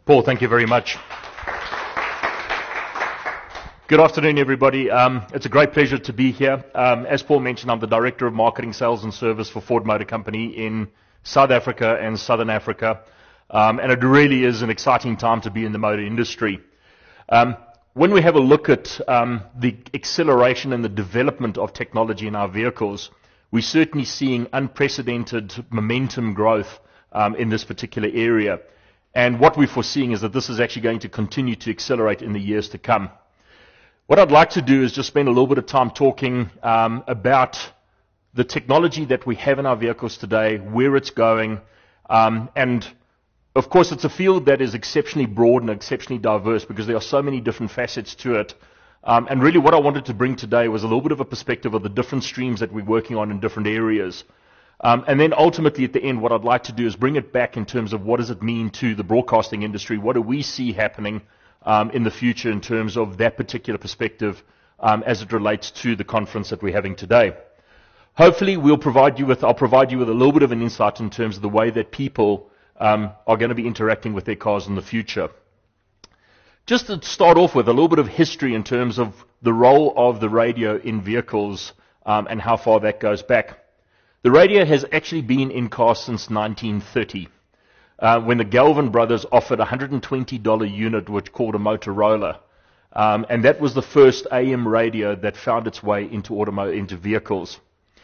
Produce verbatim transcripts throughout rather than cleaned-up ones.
Paul, thank you very much. Good afternoon, everybody. Um, it's a great pleasure to be here. Um, as Paul mentioned, I'm the Director of Marketing, Sales and Service for Ford Motor Company in South Africa and Southern Africa. Um, and it really is an exciting time to be in the motor industry. Um, when we have a look at um, the acceleration and the development of technology in our vehicles, we're certainly seeing unprecedented momentum growth um, in this particular area. And what we're foreseeing is that this is actually going to continue to accelerate in the years to come. What I'd like to do is just spend a little bit of time talking um, about the technology that we have in our vehicles today, where it's going, um, and of course it's a field that is exceptionally broad and exceptionally diverse because there are so many different facets to it. Um, and really what I wanted to bring today was a little bit of a perspective of the different streams that we're working on in different areas. Um, and then ultimately at the end what I'd like to do is bring it back in terms of what does it mean to the broadcasting industry, what do we see happening Um, in the future in terms of that particular perspective um, as it relates to the conference that we're having today. Hopefully we'll provide you with, I'll provide you with a little bit of an insight in terms of the way that people um, are going to be interacting with their cars in the future. Just to start off with a little bit of history in terms of the role of the radio in vehicles um, and how far that goes back. The radio has actually been in cars since nineteen thirty. Uh, when the Galvin brothers offered a one hundred twenty dollar unit which called a Motorola. Um, and that was the first A M radio that found its way into, automo- into vehicles.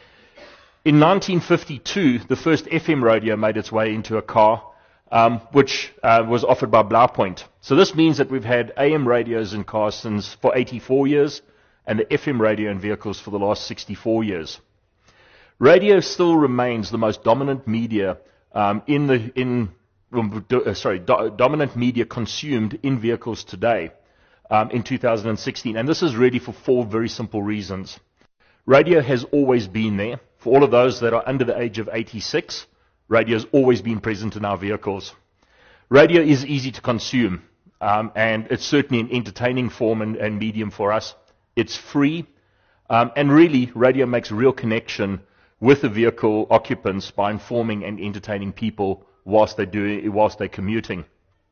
In nineteen fifty-two, the first F M radio made its way into a car, um, which uh, was offered by Blaupunkt. So this means that we've had A M radios in cars since for eighty-four years, and the F M radio in vehicles for the last sixty-four years. Radio still remains the most dominant media um, in the in sorry, do, dominant media consumed in vehicles today um, in two thousand sixteen. And this is really for four very simple reasons. Radio has always been there. For all of those that are under the age of eighty-six, radio has always been present in our vehicles. Radio is easy to consume, um, and it's certainly an entertaining form and, and medium for us. It's free, um, and really, radio makes a real connection with the vehicle occupants by informing and entertaining people whilst they're, doing, whilst they're commuting.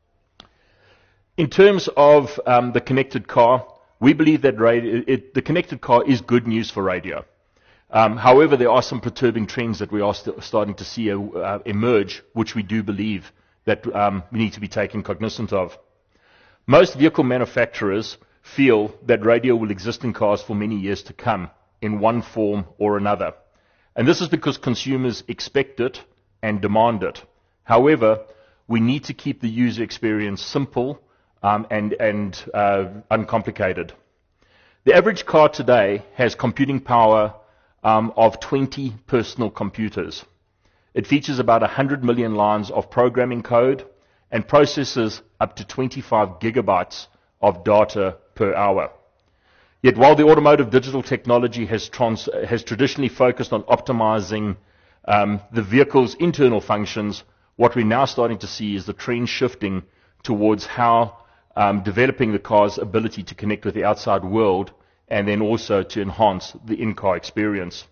In terms of um, the connected car, we believe that radio, it, the connected car is good news for radio. Um, however, there are some perturbing trends that we are st- starting to see uh, emerge, which we do believe that um, we need to be taken cognizant of. Most vehicle manufacturers feel that radio will exist in cars for many years to come, in one form or another. And this is because consumers expect it and demand it. However, we need to keep the user experience simple um, and, and uh, uncomplicated. The average car today has computing power um, of twenty personal computers. It features about one hundred million lines of programming code and processes up to twenty-five gigabytes of data per hour. Yet while the automotive digital technology has, trans- has traditionally focused on optimizing um, the vehicle's internal functions, what we're now starting to see is the trend shifting towards how um, developing the car's ability to connect with the outside world and then also to enhance the in-car experience.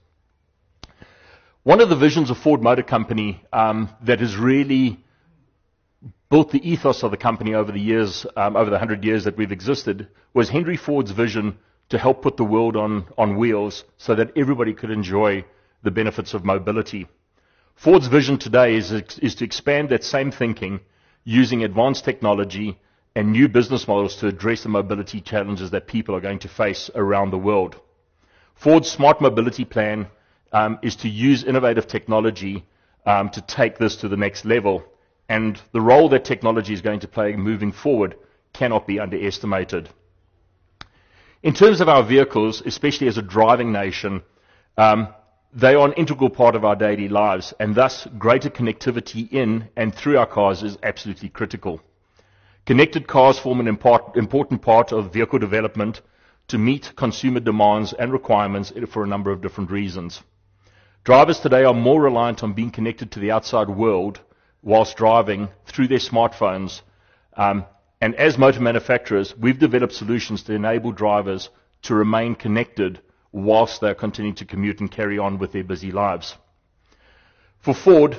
One of the visions of Ford Motor Company um, that has really built the ethos of the company over the years, um, over the hundred years that we've existed, was Henry Ford's vision to help put the world on, on wheels so that everybody could enjoy the benefits of mobility. Ford's vision today is, is to expand that same thinking using advanced technology and new business models to address the mobility challenges that people are going to face around the world. Ford's smart mobility plan um, is to use innovative technology um, to take this to the next level. And the role that technology is going to play moving forward cannot be underestimated. In terms of our vehicles, especially as a driving nation, um, they are an integral part of our daily lives, and thus greater connectivity in and through our cars is absolutely critical. Connected cars form an import, important part of vehicle development to meet consumer demands and requirements for a number of different reasons. Drivers today are more reliant on being connected to the outside world whilst driving through their smartphones, um, and as motor manufacturers, we've developed solutions to enable drivers to remain connected whilst they're continuing to commute and carry on with their busy lives. For Ford,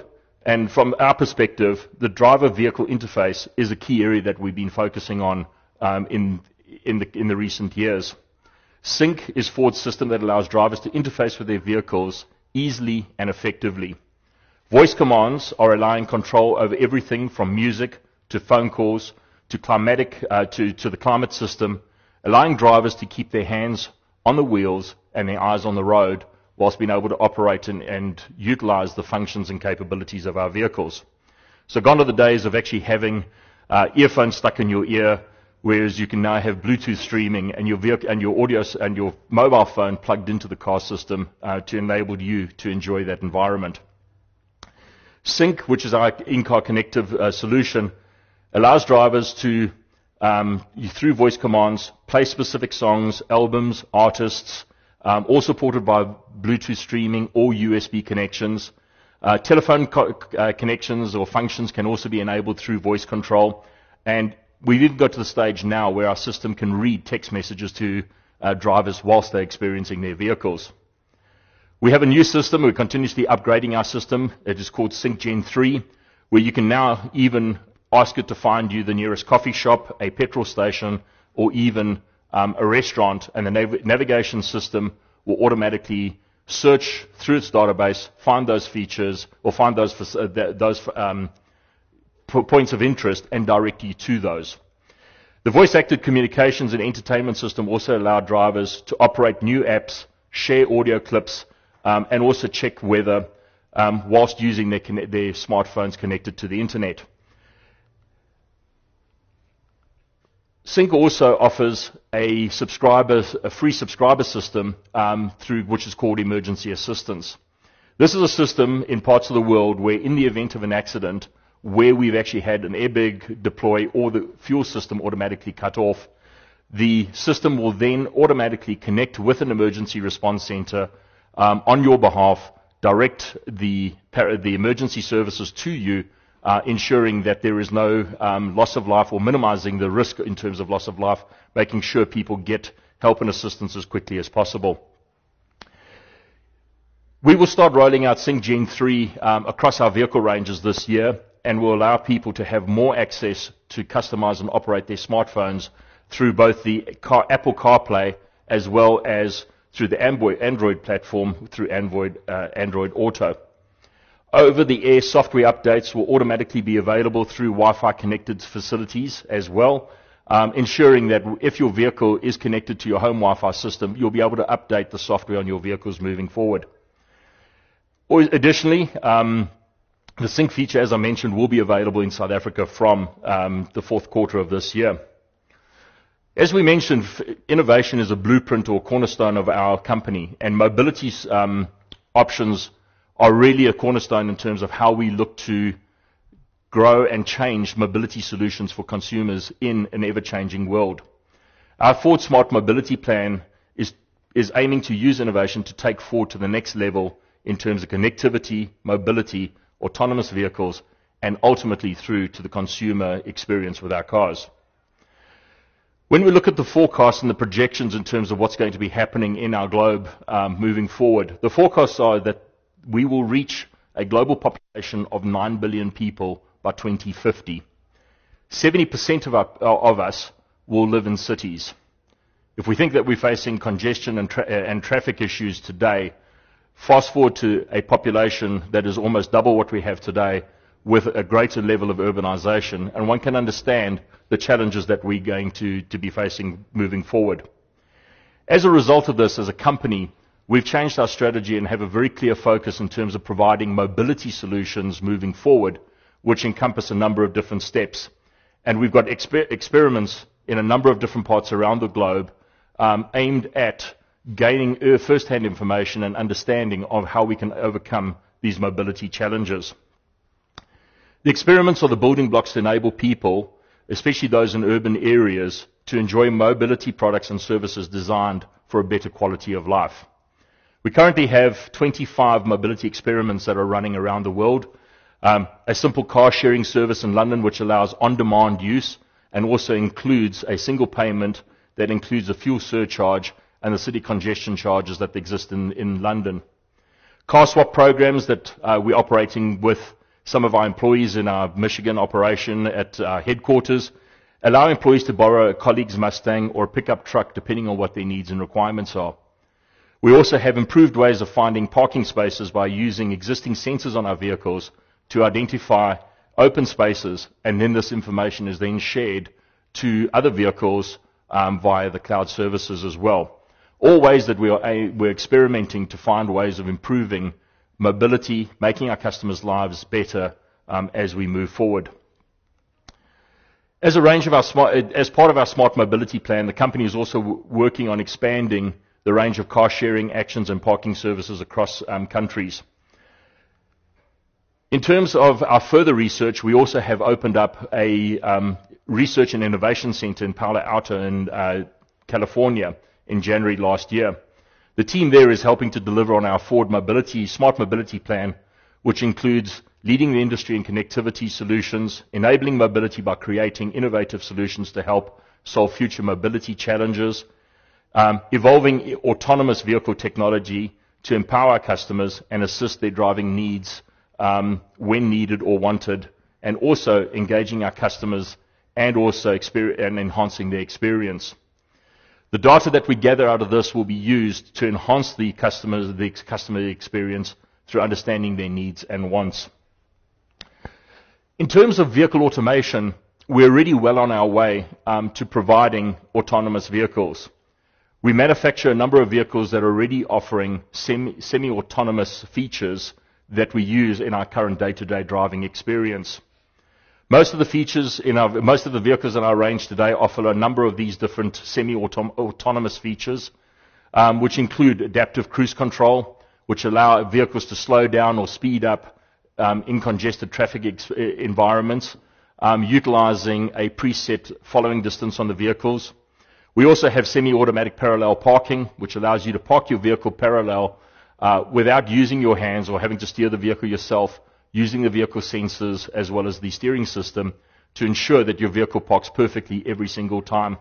And from our perspective, the driver-vehicle interface is a key area that we've been focusing on um, in, in, the, in the recent years. Sync is Ford's system that allows drivers to interface with their vehicles easily and effectively. Voice commands are allowing control over everything from music to phone calls to climatic uh, to, to the climate system, allowing drivers to keep their hands on the wheels and their eyes on the road whilst being able to operate and, and utilize the functions and capabilities of our vehicles. So gone are the days of actually having uh, earphones stuck in your ear, whereas you can now have Bluetooth streaming and your vehicle and your audio and your mobile phone plugged into the car system uh, to enable you to enjoy that environment. Sync, which is our in-car connective uh, solution, allows drivers to, um, through voice commands, play specific songs, albums, artists, um, all supported by Bluetooth streaming or U S B connections. Uh, telephone co- uh, connections or functions can also be enabled through voice control. And we've even got to the stage now where our system can read text messages to uh, drivers whilst they're experiencing their vehicles. We have a new system. We're continuously upgrading our system. It is called Sync Gen three, where you can now even ask it to find you the nearest coffee shop, a petrol station, or even um, a restaurant, and the nav- navigation system will automatically search through its database, find those features, or find those, uh, th- those um, p- points of interest, and direct you to those. The voice-acted communications and entertainment system also allow drivers to operate new apps, share audio clips, um, and also check weather um, whilst using their, conne- their smartphones connected to the internet. Sync also offers a subscriber, a free subscriber system um, through which is called emergency assistance. This is a system in parts of the world where, in the event of an accident, where we've actually had an airbag deploy or the fuel system automatically cut off, the system will then automatically connect with an emergency response center um, on your behalf, direct the, the emergency services to you, Uh, ensuring that there is no um, loss of life or minimizing the risk in terms of loss of life, making sure people get help and assistance as quickly as possible. We will start rolling out Sync Gen three um, across our vehicle ranges this year, and will allow people to have more access to customize and operate their smartphones through both the car, Apple CarPlay as well as through the Android, Android platform through Android, uh, Android Auto. Over-the-air software updates will automatically be available through Wi-Fi connected facilities as well, um, ensuring that if your vehicle is connected to your home Wi-Fi system, you'll be able to update the software on your vehicles moving forward. Or additionally, um, the Sync feature, as I mentioned, will be available in South Africa from um, the fourth quarter of this year. As we mentioned, innovation is a blueprint or cornerstone of our company, and mobility um, options are really a cornerstone in terms of how we look to grow and change mobility solutions for consumers in an ever-changing world. Our Ford Smart Mobility Plan is, is aiming to use innovation to take Ford to the next level in terms of connectivity, mobility, autonomous vehicles, and ultimately through to the consumer experience with our cars. When we look at the forecasts and the projections in terms of what's going to be happening in our globe um, moving forward, the forecasts are that we will reach a global population of nine billion people by twenty fifty. seventy percent of, our, of us will live in cities. If we think that we're facing congestion and, tra- and traffic issues today, fast forward to a population that is almost double what we have today with a greater level of urbanization, and one can understand the challenges that we're going to, to be facing moving forward. As a result of this, as a company, we've changed our strategy and have a very clear focus in terms of providing mobility solutions moving forward, which encompass a number of different steps. And we've got exper- experiments in a number of different parts around the globe um, aimed at gaining uh, first-hand information and understanding of how we can overcome these mobility challenges. The experiments are the building blocks to enable people, especially those in urban areas, to enjoy mobility products and services designed for a better quality of life. We currently have twenty-five mobility experiments that are running around the world. Um, a simple car sharing service in London which allows on-demand use and also includes a single payment that includes a fuel surcharge and the city congestion charges that exist in, in London. Car swap programs that uh, we're operating with some of our employees in our Michigan operation at our headquarters, allow employees to borrow a colleague's Mustang or a pickup truck depending on what their needs and requirements are. We also have improved ways of finding parking spaces by using existing sensors on our vehicles to identify open spaces, and then this information is then shared to other vehicles um, via the cloud services as well. All ways that we are a, we're experimenting to find ways of improving mobility, making our customers' lives better um, as we move forward. As a range of our smart, as part of our smart mobility plan, the company is also w- working on expanding the range of car sharing actions and parking services across um, countries. In terms of our further research, we also have opened up a um, research and innovation center in Palo Alto in uh, California in January last year. The team there is helping to deliver on our Ford Mobility, Smart Mobility Plan, which includes leading the industry in connectivity solutions, enabling mobility by creating innovative solutions to help solve future mobility challenges, um, evolving autonomous vehicle technology to empower our customers and assist their driving needs um, when needed or wanted, and also engaging our customers and also exper- and enhancing their experience. The data that we gather out of this will be used to enhance the customer, the customer experience through understanding their needs and wants. In terms of vehicle automation, we're already well on our way um, to providing autonomous vehicles. We manufacture a number of vehicles that are already offering semi, semi-autonomous features that we use in our current day-to-day driving experience. Most of the features in our, most of the vehicles in our range today offer a number of these different semi-autonomous features, um, which include adaptive cruise control, which allow vehicles to slow down or speed up um, in congested traffic ex- environments, um, utilizing a preset following distance on the vehicles. We also have semi-automatic parallel parking, which allows you to park your vehicle parallel uh, without using your hands or having to steer the vehicle yourself, using the vehicle sensors as well as the steering system to ensure that your vehicle parks perfectly every single time.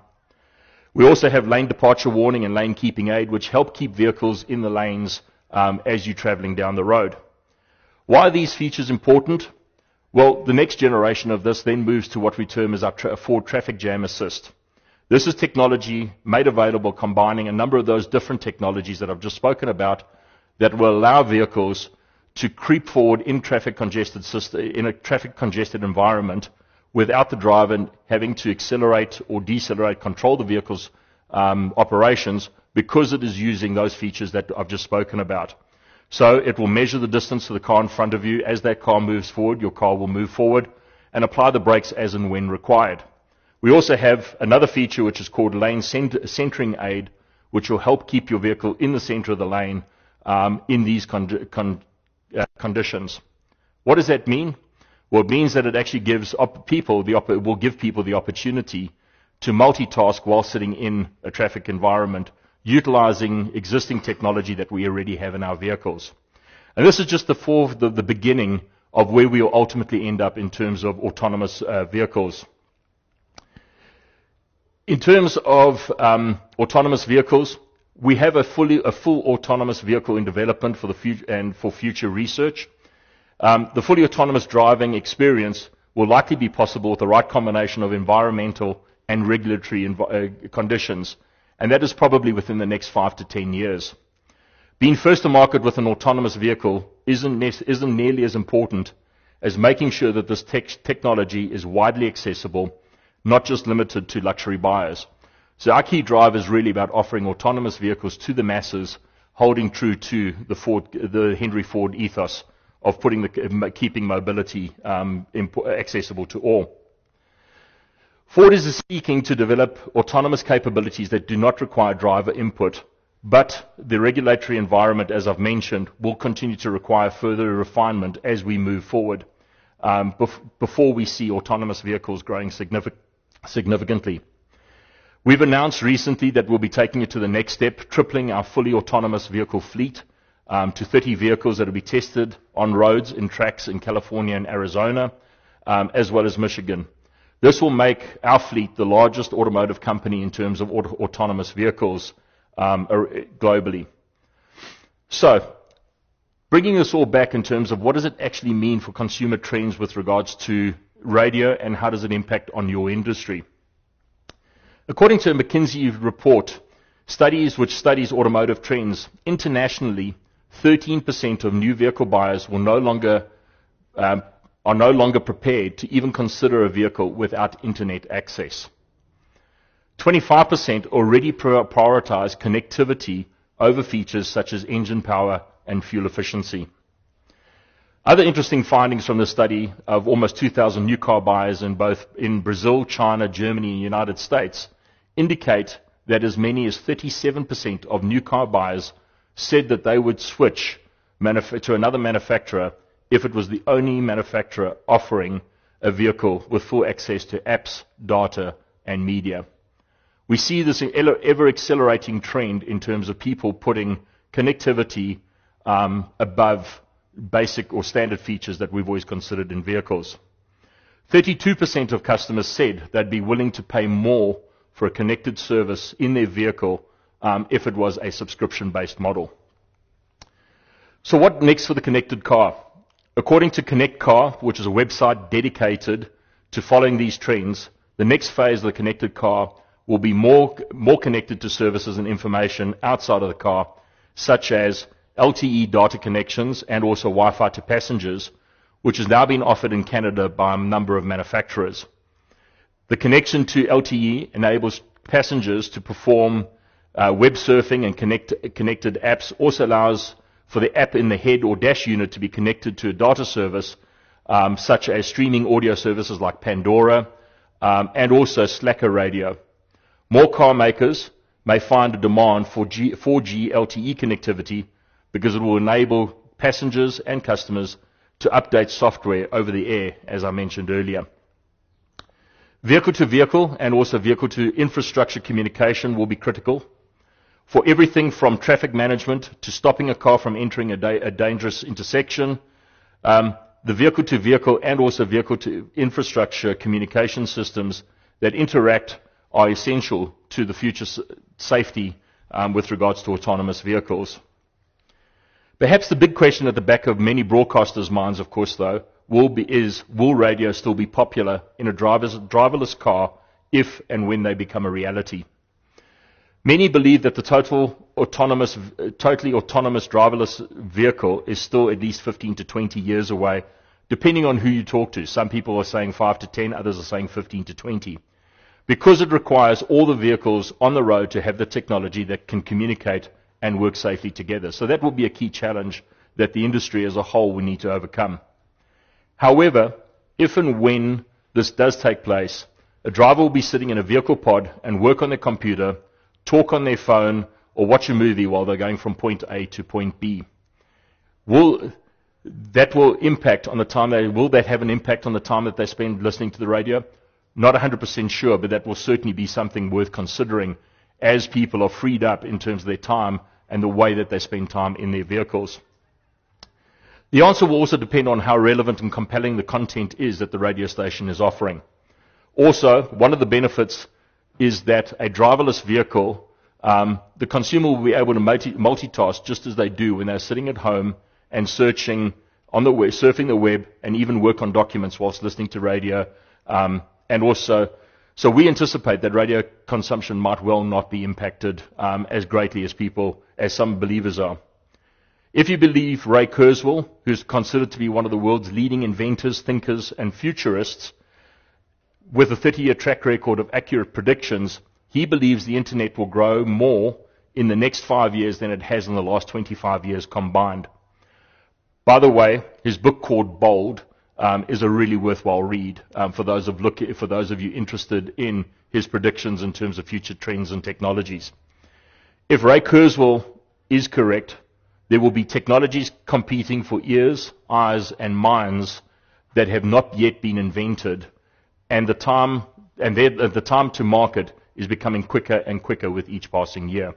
We also have lane departure warning and lane keeping aid, which help keep vehicles in the lanes um, as you're traveling down the road. Why are these features important? Well, the next generation of this then moves to what we term as our tra- Ford Traffic Jam Assist. This is technology made available combining a number of those different technologies that I've just spoken about that will allow vehicles to creep forward in traffic congested system, in a traffic congested environment without the driver having to accelerate or decelerate, control the vehicle's um, operations, because it is using those features that I've just spoken about. So it will measure the distance to the car in front of you. As that car moves forward, your car will move forward and apply the brakes as and when required. We also have another feature which is called lane cent- centering aid, which will help keep your vehicle in the center of the lane um, in these con- con- uh, conditions. What does that mean? Well, it means that it actually gives op- people the op- will give people the opportunity to multitask while sitting in a traffic environment, utilizing existing technology that we already have in our vehicles. And this is just the, for, the, the beginning of where we will ultimately end up in terms of autonomous uh, vehicles. In terms of um, autonomous vehicles, we have a, fully, a full autonomous vehicle in development for the future and for future research. Um, the fully autonomous driving experience will likely be possible with the right combination of environmental and regulatory env- uh, conditions, and that is probably within the next five to ten years. Being first to market with an autonomous vehicle isn't, ne- isn't nearly as important as making sure that this tech- technology is widely accessible, not just limited to luxury buyers. So our key drive is really about offering autonomous vehicles to the masses, holding true to the, Ford, the Henry Ford ethos of putting the, keeping mobility um, imp- accessible to all. Ford is seeking to develop autonomous capabilities that do not require driver input, but the regulatory environment, as I've mentioned, will continue to require further refinement as we move forward um, bef- before we see autonomous vehicles growing signific- significantly. We've announced recently that we'll be taking it to the next step, tripling our fully autonomous vehicle fleet um, to thirty vehicles that will be tested on roads in tracks in California and Arizona, um, as well as Michigan. This will make our fleet the largest automotive company in terms of auto- autonomous vehicles um, globally. So, Bringing us all back in terms of what does it actually mean for consumer trends with regards to radio and how does it impact on your industry. According to a McKinsey report, studies which studies automotive trends, internationally, thirteen percent of new vehicle buyers will no longer, um, are no longer prepared to even consider a vehicle without internet access. twenty-five percent already prioritize connectivity over features such as engine power and fuel efficiency. Other interesting findings from the study of almost two thousand new car buyers in both in Brazil, China, Germany, and the United States indicate that as many as thirty-seven percent of new car buyers said that they would switch to another manufacturer if it was the only manufacturer offering a vehicle with full access to apps, data, and media. We see this ever-accelerating trend in terms of people putting connectivity um, above basic or standard features that we've always considered in vehicles. thirty-two percent of customers said they'd be willing to pay more for a connected service in their vehicle um, if it was a subscription-based model. So what next for the connected car? According to Connect Car, which is a website dedicated to following these trends, the next phase of the connected car will be more, more connected to services and information outside of the car, such as L T E data connections and also Wi-Fi to passengers, which is now being offered in Canada by a number of manufacturers. The connection to L T E enables passengers to perform uh, web surfing and connect, connected apps, also allows for the app in the head or dash unit to be connected to a data service, um, such as streaming audio services like Pandora, um, and also Slacker radio. More car makers may find a demand for G, four G L T E connectivity because it will enable passengers and customers to update software over the air, as I mentioned earlier. Vehicle-to-vehicle and also vehicle-to-infrastructure communication will be critical for everything from traffic management to stopping a car from entering a, da- a dangerous intersection. Um, the vehicle-to-vehicle and also vehicle-to-infrastructure communication systems that interact are essential to the future s- safety um, with regards to autonomous vehicles. Perhaps the big question at the back of many broadcasters' minds, of course, though, will be, is, will radio still be popular in a driver's, driverless car if and when they become a reality? Many believe that the total autonomous, totally autonomous driverless vehicle is still at least fifteen to twenty years away, depending on who you talk to. Some people are saying five to ten, others are saying fifteen to twenty. Because it requires all the vehicles on the road to have the technology that can communicate and work safely together. So that will be a key challenge that the industry as a whole will need to overcome. However, if and when this does take place, a driver will be sitting in a vehicle pod and work on their computer, talk on their phone, or watch a movie while they're going from point A to point B. Will that will impact on the time they, will that have an impact on the time that they spend listening to the radio? Not one hundred percent sure, but that will certainly be something worth considering as people are freed up in terms of their time and the way that they spend time in their vehicles. The answer will also depend on how relevant and compelling the content is that the radio station is offering. Also, one of the benefits is that a driverless vehicle, um, the consumer will be able to multi- multitask just as they do when they're sitting at home and searching on the web, surfing the web, and even work on documents whilst listening to radio. Um, and also, so we anticipate that radio consumption might well not be impacted um, as greatly as people, as some believers are. If you believe Ray Kurzweil, who's considered to be one of the world's leading inventors, thinkers, and futurists, with a thirty-year track record of accurate predictions, he believes the internet will grow more in the next five years than it has in the last twenty-five years combined. By the way, his book called Bold um, is a really worthwhile read um, for those of look for those of you interested in his predictions in terms of future trends and technologies. If Ray Kurzweil is correct, there will be technologies competing for ears, eyes, and minds that have not yet been invented, and the time and the time to market is becoming quicker and quicker with each passing year.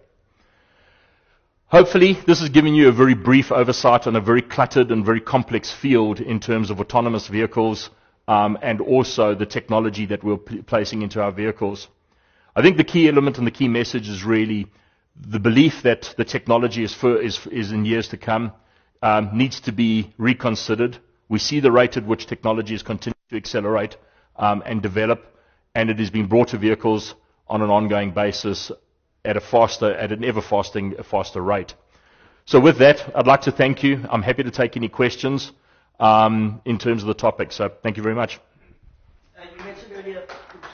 Hopefully, this has given you a very brief oversight on a very cluttered and very complex field in terms of autonomous vehicles um, and also the technology that we're p- placing into our vehicles. I think the key element and the key message is really the belief that the technology is, for, is, is in years to come um, needs to be reconsidered. We see the rate at which technology is continuing to accelerate um, and develop, and it is being brought to vehicles on an ongoing basis at a faster, at an ever fasting, faster rate. So with that, I'd like to thank you. I'm happy to take any questions um, in terms of the topic. So thank you very much. Uh, you mentioned earlier.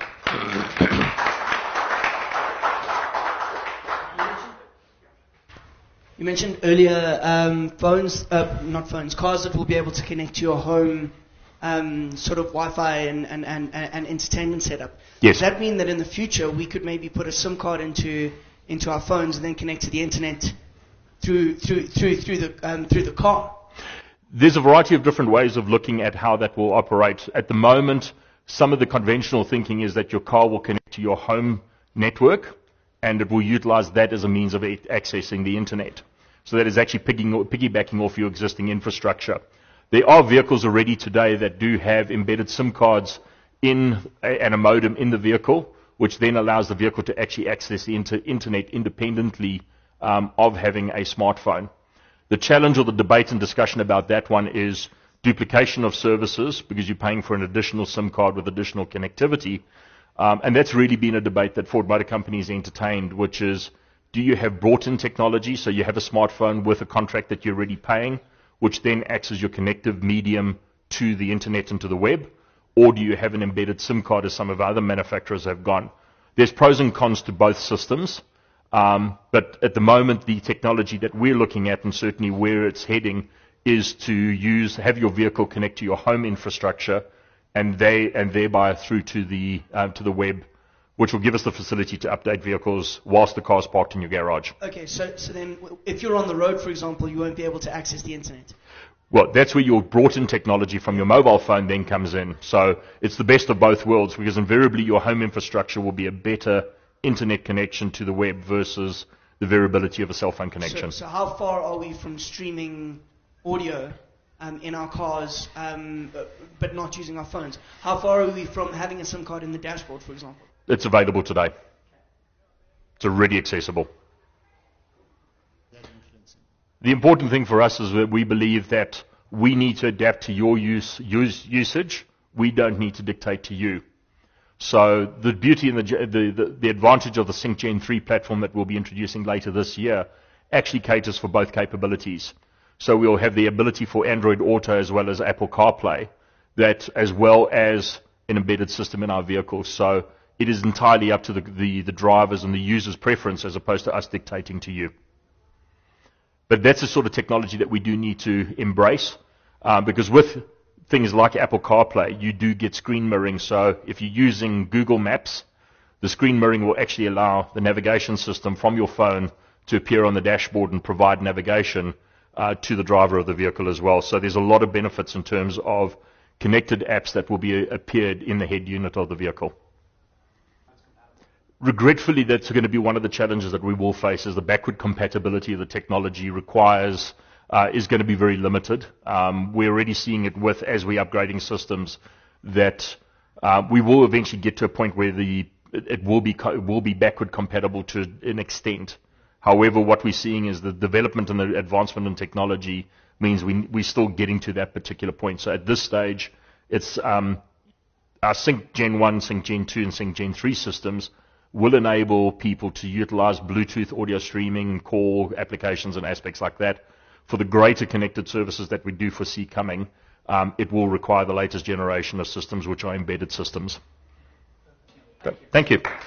You mentioned earlier um, phones, uh, not phones, cars that will be able to connect to your home, um, sort of Wi-Fi and, and, and, and entertainment setup. Yes. Does that mean that in the future we could maybe put a SIM card into into our phones and then connect to the internet through through through through the um, through the car? There's a variety of different ways of looking at how that will operate. At the moment, some of the conventional thinking is that your car will connect to your home network, and it will utilize that as a means of accessing the internet. So that is actually piggybacking off your existing infrastructure. There are vehicles already today that do have embedded SIM cards in a, and a modem in the vehicle, which then allows the vehicle to actually access the inter internet independently um, of having a smartphone. The challenge or the debate and discussion about that one is duplication of services, because you're paying for an additional SIM card with additional connectivity. Um, and that's really been a debate that Ford Motor Company has entertained, which is, do you have brought-in technology, so you have a smartphone with a contract that you're already paying, which then acts as your connective medium to the internet and to the web, or do you have an embedded SIM card as some of our other manufacturers have gone? There's pros and cons to both systems, um, but at the moment the technology that we're looking at, and certainly where it's heading, is to use, have your vehicle connect to your home infrastructure, and they and thereby through to the uh, to the web, which will give us the facility to update vehicles whilst the car's parked in your garage. Okay, so so then if you're on the road, for example, you won't be able to access the internet. Well, that's where your brought-in technology from your mobile phone then comes in. So it's the best of both worlds, because invariably your home infrastructure will be a better internet connection to the web versus the variability of a cell phone connection. So, so how far are we from streaming audio um, in our cars, um, but not using our phones? How far are we from having a SIM card in the dashboard, for example? It's available today. It's already accessible. The important thing for us is that we believe that we need to adapt to your use, use usage. We don't need to dictate to you. So the beauty and the, the, the, the advantage of the Sync Gen three platform that we'll be introducing later this year actually caters for both capabilities. So we'll have the ability for Android Auto as well as Apple CarPlay, that as well as an embedded system in our vehicles. So it is entirely up to the, the, the drivers and the user's preference as opposed to us dictating to you. But that's the sort of technology that we do need to embrace, uh, because with things like Apple CarPlay, you do get screen mirroring. So if you're using Google Maps, the screen mirroring will actually allow the navigation system from your phone to appear on the dashboard and provide navigation uh, to the driver of the vehicle as well. So there's a lot of benefits in terms of connected apps that will be appeared in the head unit of the vehicle. Regretfully, that's going to be one of the challenges that we will face, is the backward compatibility of the technology requires uh, is going to be very limited. Um, we're already seeing it with, as we're upgrading systems, that uh, we will eventually get to a point where the it will be it will be backward compatible to an extent. However, what we're seeing is the development and the advancement in technology means we, we're still getting to that particular point. So at this stage, it's um, our Sync Gen one, Sync Gen two, and Sync Gen three systems will enable people to utilize Bluetooth audio streaming, call applications and aspects like that. For the greater connected services that we do foresee coming, um, it will require the latest generation of systems, which are embedded systems. Thank you. Thank you.